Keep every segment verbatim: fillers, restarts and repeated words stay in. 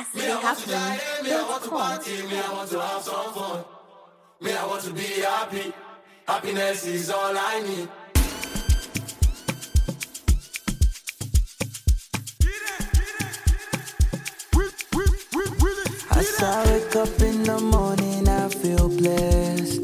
As they happen. Me, I want to party, me, I want to have some fun. Me, I want to be happy. Happiness is all I need. As I wake up in the morning, I feel blessed.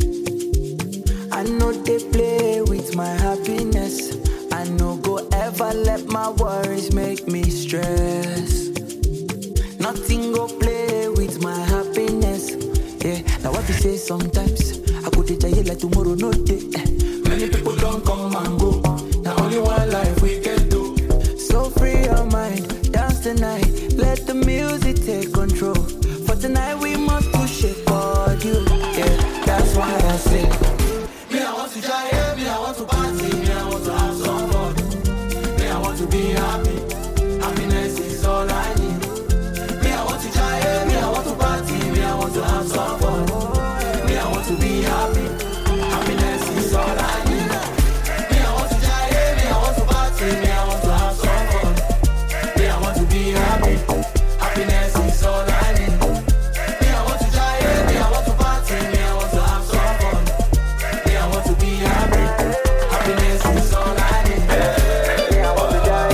I know they play with my happiness. I no go ever let my worries make me stress. Nothing go play with my happiness. Yeah, now what you say sometimes I go to jail like tomorrow no day. Many people don't come and go. Now only one life we can do. So free your mind, dance tonight. Let the music take control. For tonight we must push it for you. Yeah, that's why I say me I want to try, me I want to party, me I want to have some fun. Me I want to be happy. Happiness is all I need. Me I want to try, me I want to party, me I want to have some fun. Me I want to be happy. Happiness is all I need. Me I want to try, me I want to party, me I want to have some fun. Me I want to be happy. Happiness is all I need. Me I want to try, me I want to party, me I want to have some fun. Me I want to be happy. Happiness is all I need. me I want to die.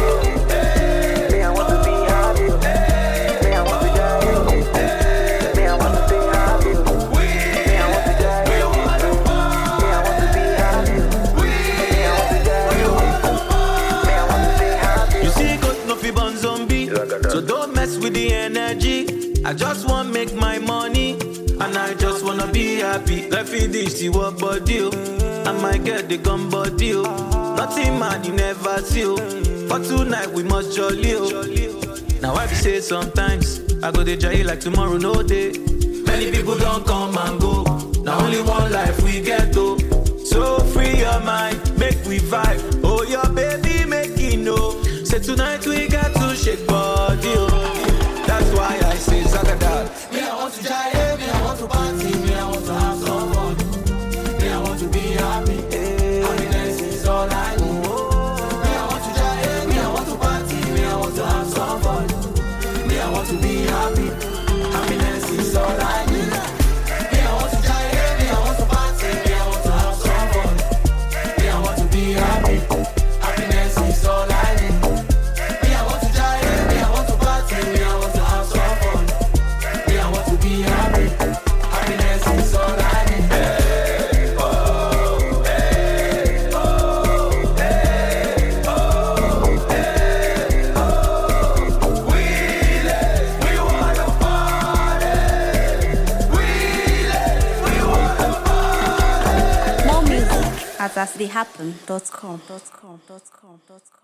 Me I want to be happy. Me I want to die. Me I want to be happy. Me I want to die. Me I want to be happy. Me I want to die. Me I want to be happy. You see, got no fi born zombie, so don't mess with the energy. I just want make my money, and I just wanna be happy. Let me dish the work body, oh. I might get the gun body, oh. Nothing man you never see, oh. For tonight we must jolly, oh. Now I be say sometimes I go to jail like tomorrow no day. Many people don't come and go. Now only one life we get though. So free your mind, make we vibe. Oh your baby make it know. Say tonight we got to shake body, oh. That's why I say Zagadad. Me I want to try, me I want to party, me I want to have some fun. Me I want to be happy. Happiness is all I need. Me I want to try, me I want to party, me I want to have some fun. Me I want to be happy. Happiness is all I need. Me I want to try, me I want to party, me I want to have some fun. Me I want to be happy. Happiness is all I need. Me I want to try, me I want to party, me I want to have some fun. Me I want to be happy. Happiness is all I need. More music at as they happen dot com.